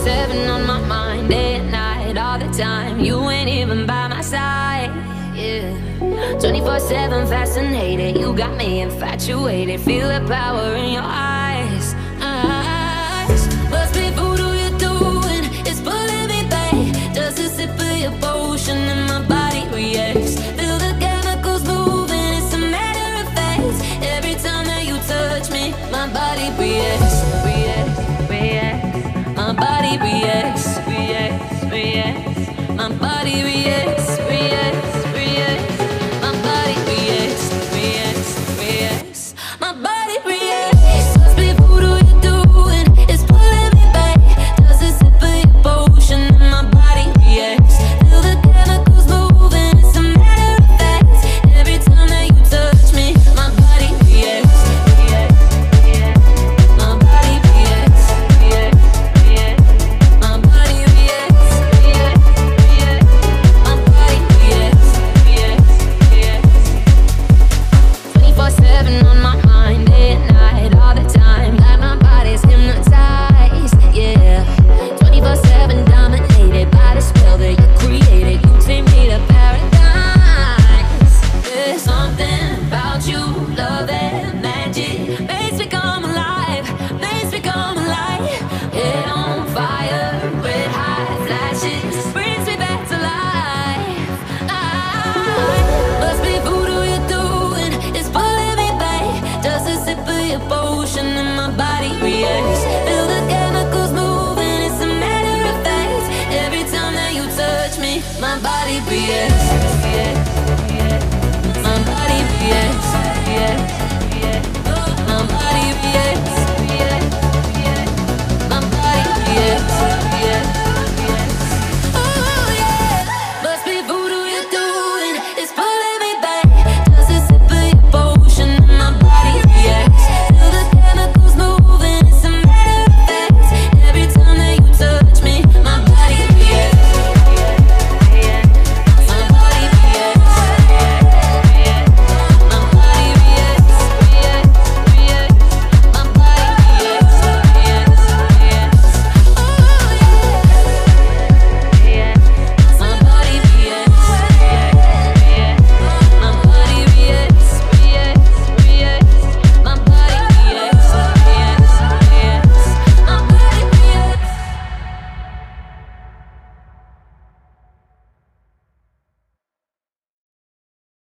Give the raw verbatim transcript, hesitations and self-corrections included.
seven on my mind, day and night, all the time. You ain't even by my side, yeah. twenty-four seven fascinated, you got me infatuated. Feel the power in your eyes, eyes. Must be voodoo you're doing, it's pulling me back. Just a sip of your potion and my body reacts. Feel the chemicals moving, it's a matter of fact. Every time that you touch me, my body reacts, reacts, reacts. My body reacts, reacts, reacts. My body reacts, reacts, reacts. My body reacts, reacts, reacts. My body reacts. Must be voodoo you're doing, it's pulling me back. Just a sip of your potion and my body reacts. Feel the chemicals moving, it's a matter of fact. Every time that you touch me, my body reacts, reacts, reacts. My body reacts, reacts, reacts. My body reacts, reacts, reacts. My body reacts, reacts, reacts. twenty-four seven on my mind, day and night, all the time. Like my body's hypnotized, yeah. twenty-four seven dominated by the spell that you created. You take me to paradise. There's something about you, love and magic. Makes me come alive, makes me come alive. Head on fire, red hot flashes, brings me back to life. I must be voodoo you're doing, it's pulling me back. Just a sip of your potion and my body reacts. Feel the chemicals moving, it's a matter of fact. Every time that you touch me, my body reacts.